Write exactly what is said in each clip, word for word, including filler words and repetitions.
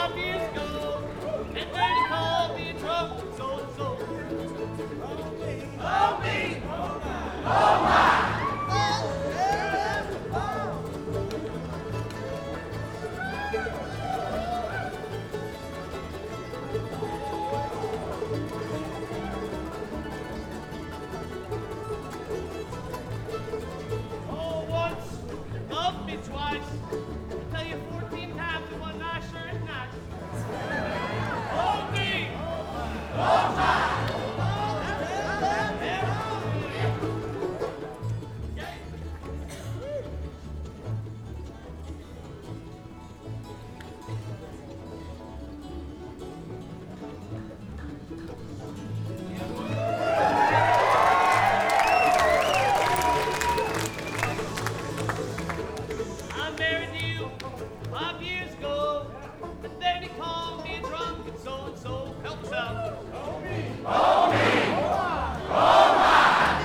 five years ago, and then he called me a drunk and so and so. Oh me, oh me, oh my. Oh, once, loved me twice. I tell you fourteen times in one night sure is nice. Oh me, oh my. I married you five years ago, and then he called me a drunk and so and so. Help us out. Oh me, oh me, oh my.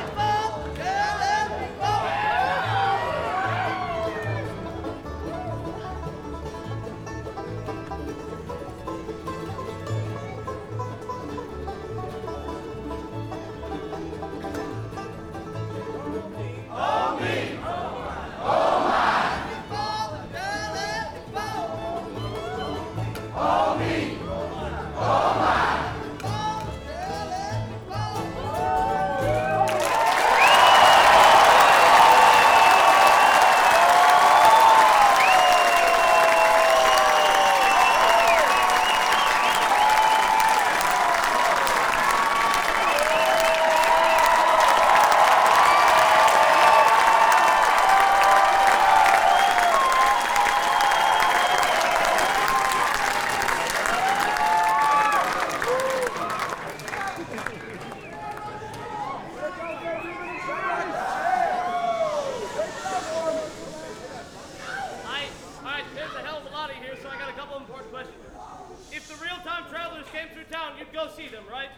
I, all right, there's a hell of a lot of you here, so I got a couple of important questions. If the real-time travelers came through town, you'd go see them, right?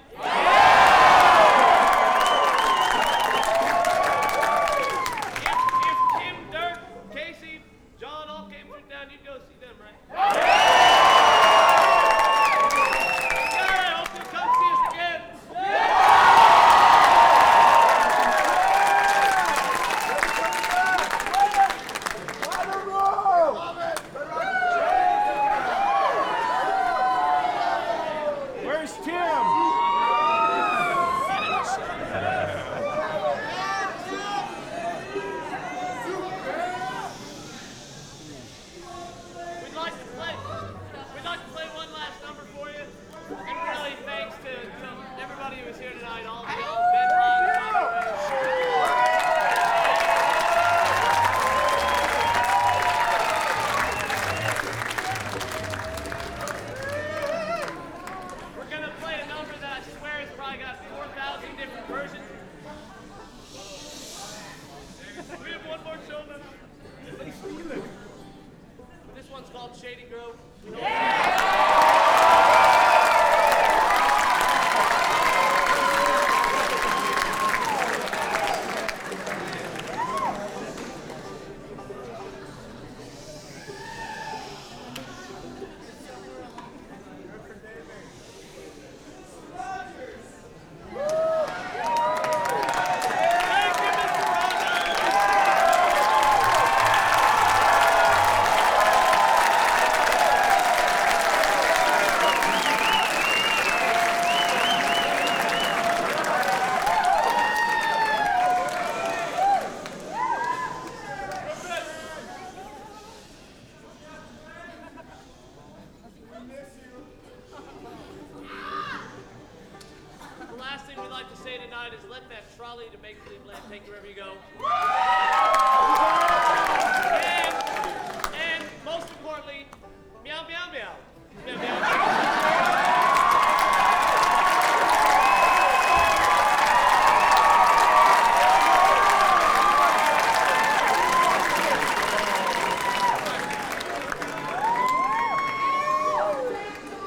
If, if Tim, Dirk, Casey, John all came through town, you'd go see them, right? God, I hope you'll come see us again. Where's Tim? We'd like to play. We'd like to play one last number for you. And really, thanks to, to everybody who was here tonight. All the y'all, Ben Hahn, we're gonna play a number that I swear has probably got four thousand different versions. We have one more show now. This one's called Shady Grove. Thank you, Mister Rogers. The last thing we'd like to say tonight is let that trolley to make Cleveland take you wherever you go.